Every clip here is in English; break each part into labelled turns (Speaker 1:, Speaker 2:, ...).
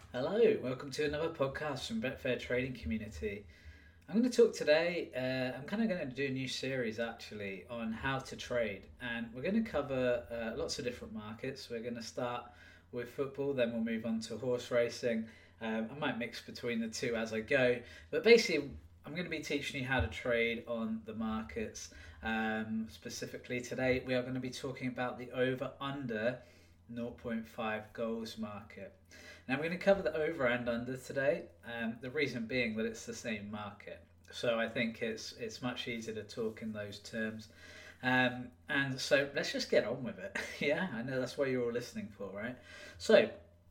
Speaker 1: Hello, welcome to another podcast from Betfair Trading Community. I'm going to talk today. I'm kind of going to do a new series actually on how to trade, and we're going to cover lots of different markets. We're going to start with football, then we'll move on to horse racing. I might mix between the two as I go, but basically, I'm going to be teaching you how to trade on the markets. Specifically, today we are going to be talking about the over under zero point 0.5 goals market. Now we're going to cover the over and under today. The reason being that it's the same market, so I think it's much easier to talk in those terms. And so let's just get on with it. Yeah, I know that's what you're all listening for, right? So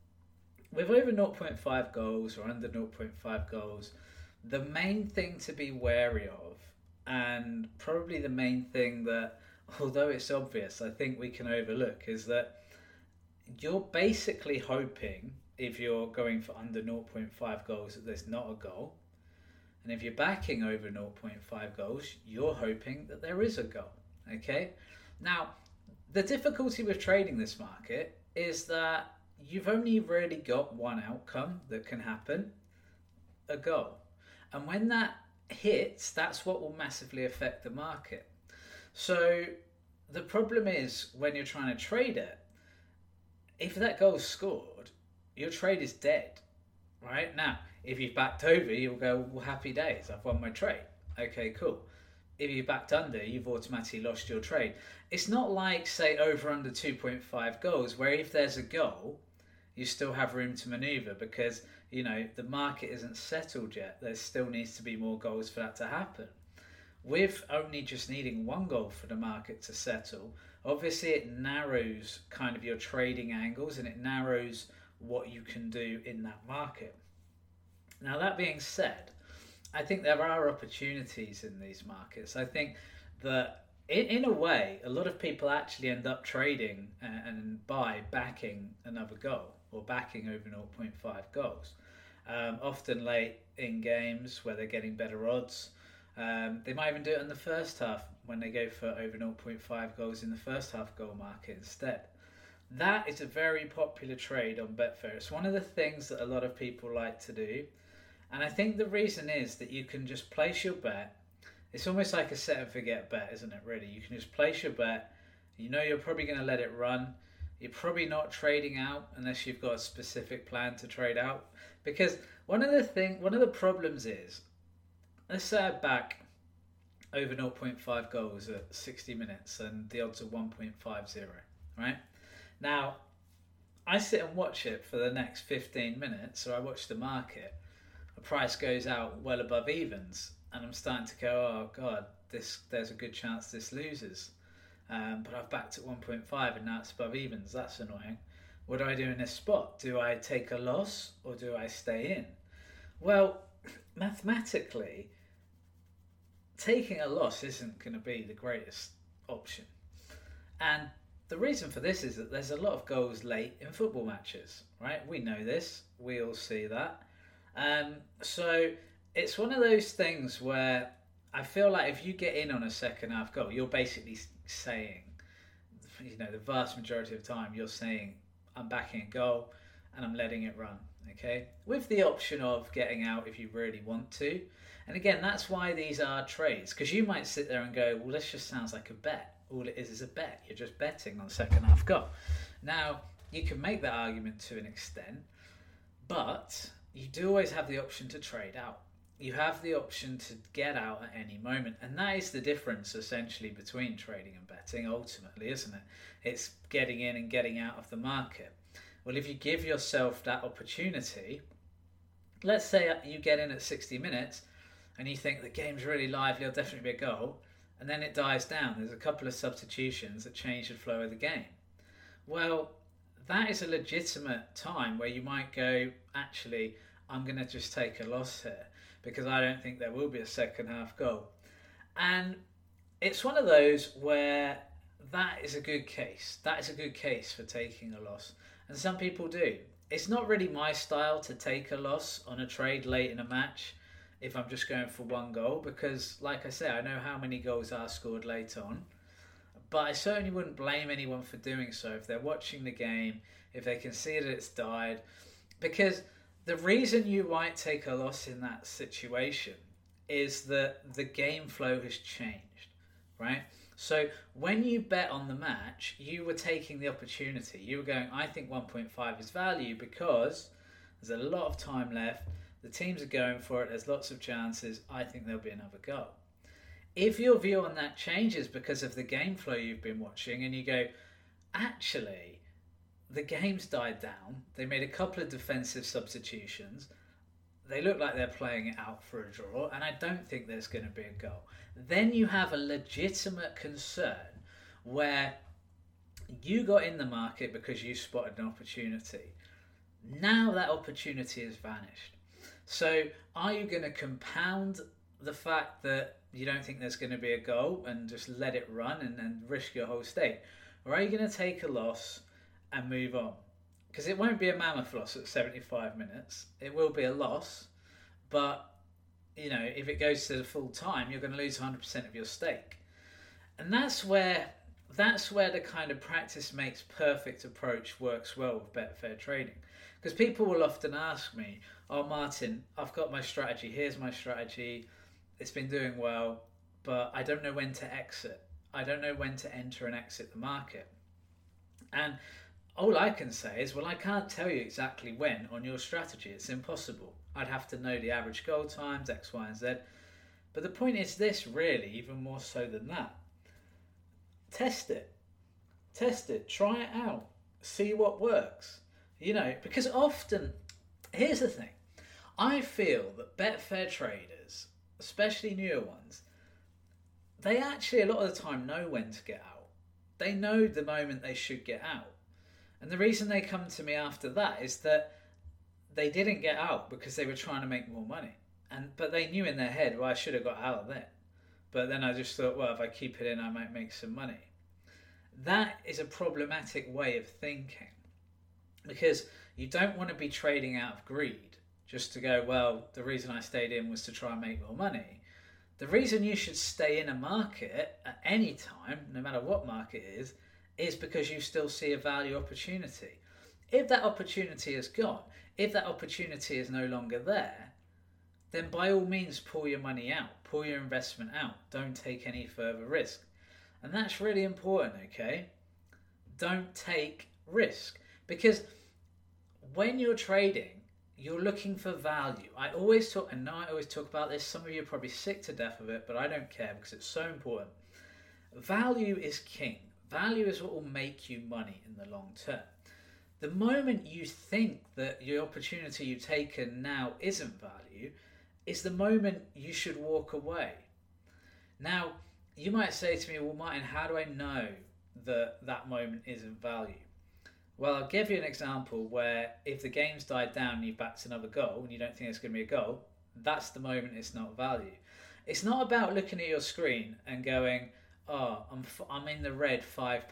Speaker 1: with over zero point 0.5 goals or under zero point 0.5 goals, the main thing to be wary of, and probably the main thing that, although it's obvious, I think we can overlook, is that you're basically hoping, if you're going for under zero point 0.5 goals, that there's not a goal. And if you're backing over zero point 0.5 goals, you're hoping that there is a goal. Okay? Now, the difficulty with trading this market is that you've only really got one outcome that can happen, a goal. And when that hits, that's what will massively affect the market. So the problem is when you're trying to trade it, if that goal is scored, your trade is dead, right? Now, if you've backed over, you'll go, well, happy days, I've won my trade. Okay, cool. If you backed under, you've automatically lost your trade. It's not like, say, over under 2.5 goals, where if there's a goal, you still have room to maneuver because, the market isn't settled yet. There still needs to be more goals for that to happen. With only just needing one goal for the market to settle, obviously it narrows kind of your trading angles and it narrows what you can do in that market. Now, that being said, I think there are opportunities in these markets. I think that in a way, a lot of people actually end up trading and by backing another goal or backing over zero point 0.5 goals. Often late in games where they're getting better odds. They might even do it in the first half when they go for over zero point 0.5 goals in the first half goal market instead. That is a very popular trade on Betfair. It's one of the things that a lot of people like to do. And I think the reason is that you can just place your bet. It's almost like a set and forget bet, isn't it, really? You can just place your bet. You're probably going to let it run. You're probably not trading out unless you've got a specific plan to trade out. Because one of the problems is, let's say I back over zero point 0.5 goals at 60 minutes and the odds are 1.50, right? Now, I sit and watch it for the next 15 minutes, so I watch the market. The price goes out well above evens, and I'm starting to go, oh God, there's a good chance this loses. But I've backed at 1.5 and now it's above evens. That's annoying. What do I do in this spot? Do I take a loss or do I stay in? Well, mathematically, taking a loss isn't going to be the greatest option. And the reason for this is that there's a lot of goals late in football matches, right? We know this. We all see that. So it's one of those things where I feel like if you get in on a second half goal, you're basically saying, the vast majority of the time, you're saying, I'm backing a goal and I'm letting it run, okay? With the option of getting out if you really want to. And again, that's why these are trades, because you might sit there and go, well, this just sounds like a bet. All it is a bet. You're just betting on the second half goal. Now, you can make that argument to an extent, but you do always have the option to trade out. You have the option to get out at any moment, and that is the difference essentially between trading and betting ultimately, isn't it? It's getting in and getting out of the market. Well, if you give yourself that opportunity, let's say you get in at 60 minutes and you think the game's really lively, there'll definitely be a goal, and then it dies down. There's a couple of substitutions that change the flow of the game. Well, that is a legitimate time where you might go, actually, I'm going to just take a loss here because I don't think there will be a second half goal. And it's one of those where that is a good case. That is a good case for taking a loss. And some people do. It's not really my style to take a loss on a trade late in a match if I'm just going for one goal because, like I say, I know how many goals are scored late on. But I certainly wouldn't blame anyone for doing so if they're watching the game, if they can see that it's died. Because The reason you might take a loss in that situation is that the game flow has changed, right? So when you bet on the match, you were taking the opportunity. You were going, I think 1.5 is value because there's a lot of time left. The teams are going for it. There's lots of chances. I think there'll be another goal. If your view on that changes because of the game flow you've been watching and you go, actually, the game's died down. They made a couple of defensive substitutions. They look like they're playing it out for a draw, and I don't think there's going to be a goal. Then you have a legitimate concern where you got in the market because you spotted an opportunity. Now that opportunity has vanished. So are you going to compound the fact that you don't think there's going to be a goal and just let it run and then risk your whole stake? Or are you going to take a loss and move on? Because it won't be a mammoth loss at 75 minutes. It will be a loss, but if it goes to the full time, you're going to lose 100% of your stake. And that's where the kind of practice makes perfect approach works well with Betfair trading. Because people will often ask me, oh Martin, I've got my strategy, here's my strategy, it's been doing well, but I don't know when to exit. I don't know when to enter and exit the market. And all I can say is, well, I can't tell you exactly when on your strategy. It's impossible. I'd have to know the average goal times, X, Y, and Z. But the point is this, really, even more so than that. Test it. Try it out. See what works. Because often, here's the thing. I feel that Betfair traders, especially newer ones, they actually a lot of the time know when to get out. They know the moment they should get out. And the reason they come to me after that is that they didn't get out because they were trying to make more money. But they knew in their head, well, I should have got out then. But then I just thought, well, if I keep it in, I might make some money. That is a problematic way of thinking. Because you don't want to be trading out of greed just to go, well, the reason I stayed in was to try and make more money. The reason you should stay in a market at any time, no matter what market it is because you still see a value opportunity. If that opportunity is gone, if that opportunity is no longer there, then by all means pull your money out, pull your investment out, don't take any further risk. And that's really important, okay? Don't take risk. Because when you're trading, you're looking for value. I always talk about this, some of you are probably sick to death of it, but I don't care because it's so important. Value is king. Value is what will make you money in the long term. The moment you think that your opportunity you've taken now isn't value, is the moment you should walk away. Now, you might say to me, well, Martin, how do I know that that moment isn't value? Well, I'll give you an example where if the game's died down and you've backed another goal and you don't think it's going to be a goal, that's the moment it's not value. It's not about looking at your screen and going, oh, I'm in the red £5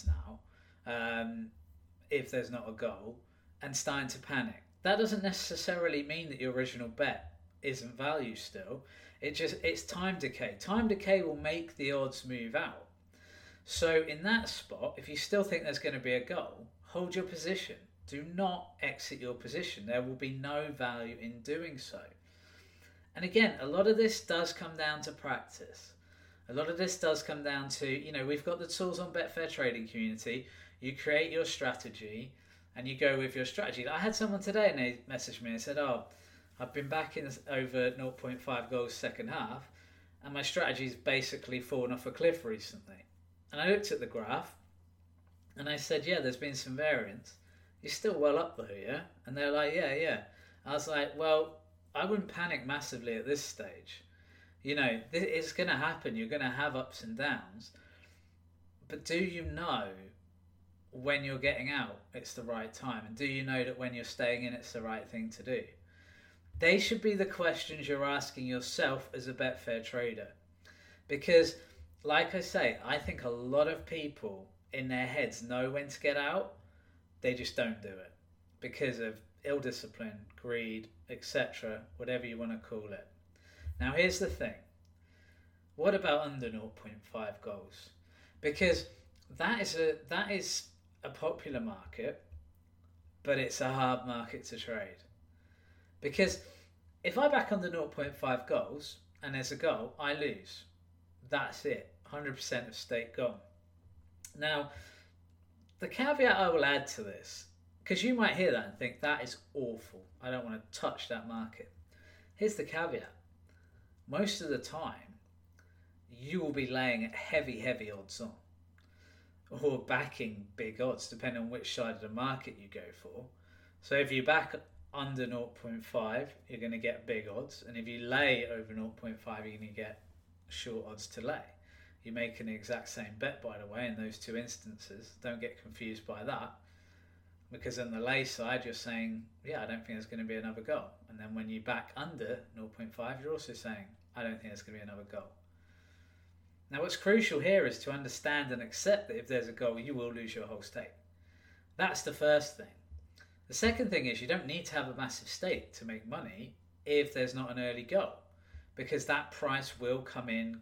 Speaker 1: now, if there's not a goal, and starting to panic. That doesn't necessarily mean that your original bet isn't value still. It's time decay. Time decay will make the odds move out. So in that spot, if you still think there's going to be a goal, hold your position. Do not exit your position. There will be no value in doing so. And again, a lot of this does come down to practice. A lot of this does come down to, we've got the tools on Betfair Trading Community. You create your strategy and you go with your strategy. I had someone today and they messaged me and said, oh, I've been backing over 0.5 goals second half and my strategy's basically fallen off a cliff recently. And I looked at the graph and I said, yeah, there's been some variance. You're still well up though, yeah? And they're like, yeah. I was like, well, I wouldn't panic massively at this stage. It's going to happen. You're going to have ups and downs. But do you know when you're getting out, it's the right time? And do you know that when you're staying in, it's the right thing to do? They should be the questions you're asking yourself as a Betfair trader. Because, like I say, I think a lot of people in their heads know when to get out. They just don't do it because of ill discipline, greed, etc., whatever you want to call it. Now, here's the thing. What about under 0.5 goals? Because that is a popular market, but it's a hard market to trade. Because if I back under zero point 0.5 goals and there's a goal, I lose. That's it. 100% of stake gone. Now, the caveat I will add to this, because you might hear that and think that is awful. I don't want to touch that market. Here's the caveat. Most of the time, you will be laying heavy odds on, or backing big odds, depending on which side of the market you go for. So if you back under 0.5, you're going to get big odds, and if you lay over 0.5, you're going to get short odds to lay. You're making the exact same bet, by the way, in those two instances. Don't get confused by that, because on the lay side, you're saying, yeah, I don't think there's going to be another goal. And then when you back under 0.5, you're also saying, I don't think there's going to be another goal. Now, what's crucial here is to understand and accept that if there's a goal, you will lose your whole stake. That's the first thing. The second thing is you don't need to have a massive stake to make money if there's not an early goal, because that price will come in.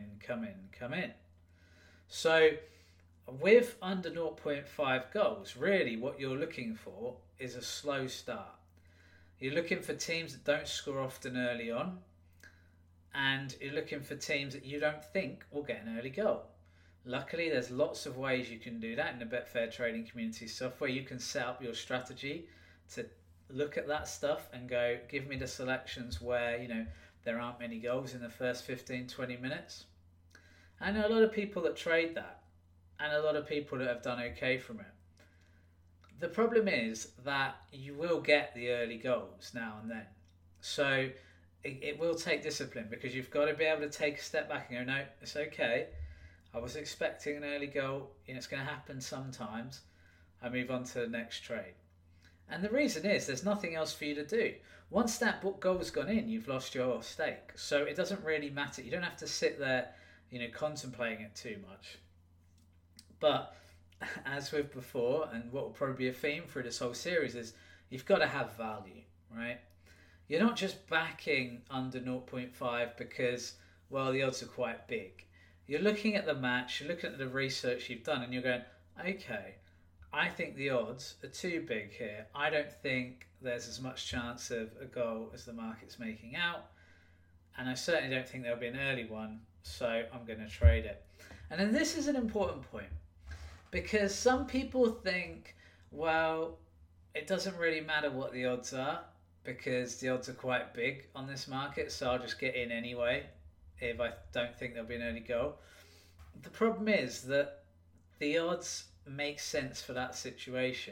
Speaker 1: So with under 0.5 goals, really what you're looking for is a slow start. You're looking for teams that don't score often early on, and you're looking for teams that you don't think will get an early goal. Luckily, there's lots of ways you can do that in the Betfair Trading Community software. You can set up your strategy to look at that stuff and go, give me the selections where, there aren't many goals in the first 15-20 minutes. I know a lot of people that trade that, and a lot of people that have done okay from it. The problem is that you will get the early goals now and then. So it will take discipline, because you've got to be able to take a step back and go, no, it's okay. I was expecting an early goal. It's going to happen sometimes. I move on to the next trade. And the reason is there's nothing else for you to do. Once that goal has gone in, you've lost your stake. So it doesn't really matter. You don't have to sit there, contemplating it too much. But as with before, and what will probably be a theme through this whole series, is you've got to have value, right? You're not just backing under 0.5 because, well, the odds are quite big. You're looking at the match, you're looking at the research you've done, and you're going, okay, I think the odds are too big here. I don't think there's as much chance of a goal as the market's making out, and I certainly don't think there'll be an early one, so I'm going to trade it. And then this is an important point, because some people think, well, it doesn't really matter what the odds are, because the odds are quite big on this market, so I'll just get in anyway if I don't think there'll be an early goal. The problem is that the odds make sense for that situation.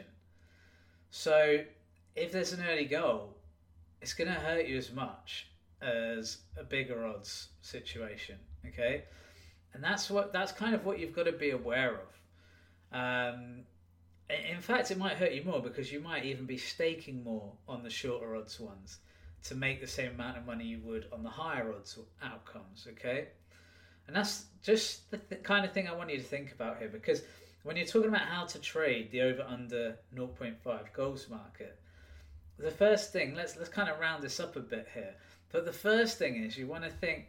Speaker 1: So if there's an early goal, it's going to hurt you as much as a bigger odds situation, okay? And that's kind of what you've got to be aware of. In fact, it might hurt you more, because you might even be staking more on the shorter odds ones to make the same amount of money you would on the higher odds outcomes, okay? And that's just the kind of thing I want you to think about here, because when you're talking about how to trade the over-under 0.5 goals market, the first thing, let's kind of round this up a bit here, but the first thing is you want to think,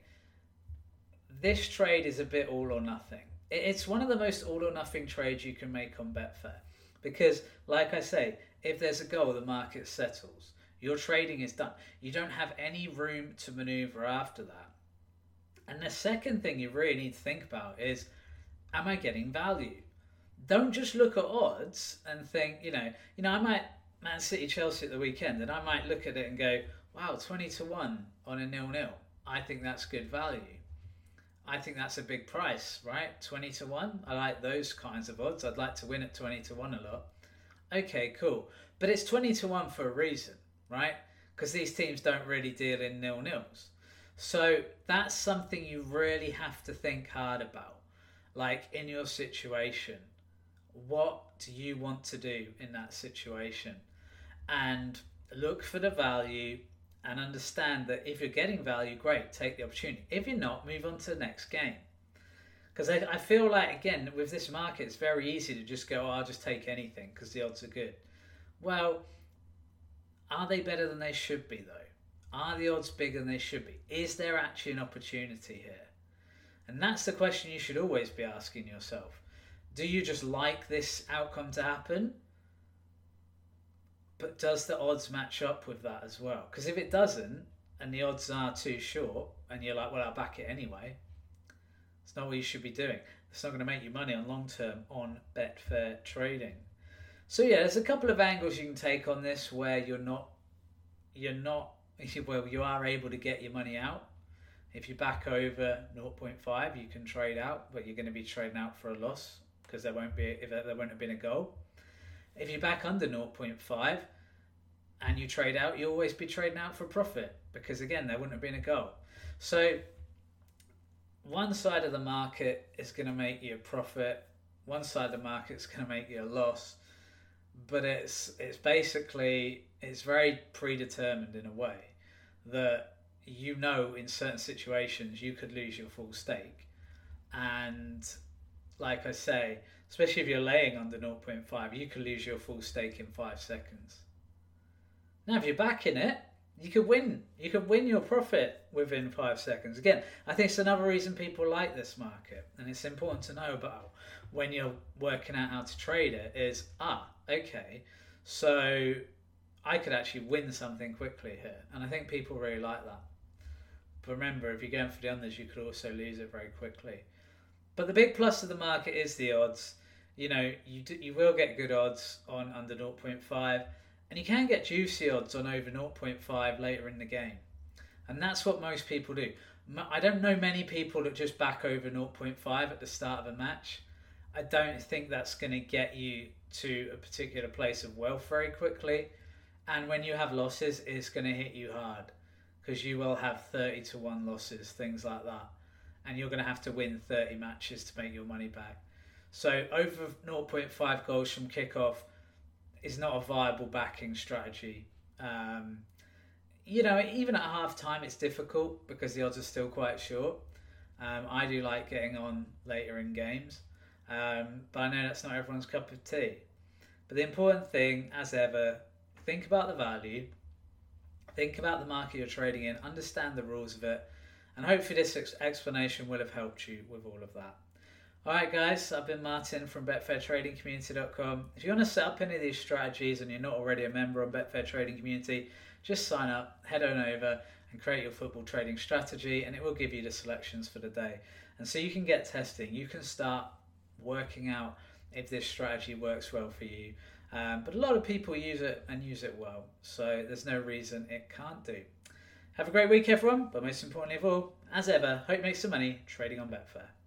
Speaker 1: this trade is a bit all or nothing. It's one of the most all or nothing trades you can make on Betfair, because, like I say, if there's a goal, the market settles. Your trading is done. You don't have any room to maneuver after that. And the second thing you really need to think about is, am I getting value? Don't just look at odds and think, I might Man City Chelsea at the weekend, and I might look at it and go, wow, 20-1 on a 0-0. I think that's good value. I think that's a big price, right? 20-1. I like those kinds of odds. I'd like to win at 20-1 a lot. Okay, cool. But it's 20-1 for a reason, right? Because these teams don't really deal in 0-0s. So that's something you really have to think hard about. Like, in your situation, what do you want to do in that situation? And look for the value, and understand that if you're getting value, great, take the opportunity. If you're not, move on to the next game. Because I feel like, again, with this market, it's very easy to just go, I'll just take anything because the odds are good. Well, are they better than they should be, though? Are the odds bigger than they should be? Is there actually an opportunity here? And that's the question you should always be asking yourself. Do you just like this outcome to happen? But does the odds match up with that as well? Because if it doesn't, and the odds are too short, and you're like, well, I'll back it anyway, it's not what you should be doing. It's not going to make you money on long term on Betfair trading. So yeah, there's a couple of angles you can take on this where you are able to get your money out. If you back over 0.5, you can trade out, but you're going to be trading out for a loss because there won't have been a goal. If you back under 0.5 and you trade out, you'll always be trading out for profit because again, there wouldn't have been a goal. So one side of the market is going to make you a profit, one side of the market is going to make you a loss, but it's very predetermined in a way that in certain situations you could lose your full stake. And like I say, especially if you're laying under 0.5, you could lose your full stake in 5 seconds. Now, if you're backing it, you could win. You could win your profit within 5 seconds. Again, I think it's another reason people like this market, and it's important to know about when you're working out how to trade it is, okay, so I could actually win something quickly here. And I think people really like that. But remember, if you're going for the unders, you could also lose it very quickly. But the big plus of the market is the odds. You will get good odds on under 0.5, and you can get juicy odds on over 0.5 later in the game. And that's what most people do. I don't know many people that just back over 0.5 at the start of a match. I don't think that's going to get you to a particular place of wealth very quickly. And when you have losses, it's going to hit you hard because you will have 30-1 losses, things like that. And you're going to have to win 30 matches to make your money back. So over 0.5 goals from kickoff is not a viable backing strategy. Even at half time, it's difficult because the odds are still quite short. I do like getting on later in games, but I know that's not everyone's cup of tea. But the important thing, as ever, think about the value, think about the market you're trading in, understand the rules of it, and hopefully this explanation will have helped you with all of that. Alright guys, I've been Martin from BetfairTradingCommunity.com. If you want to set up any of these strategies and you're not already a member of Betfair Trading Community, just sign up, head on over and create your football trading strategy, and it will give you the selections for the day. And so you can get testing, you can start working out if this strategy works well for you. But a lot of people use it and use it well, so there's no reason it can't do. Have a great week everyone, but most importantly of all, as ever, hope you make some money trading on Betfair.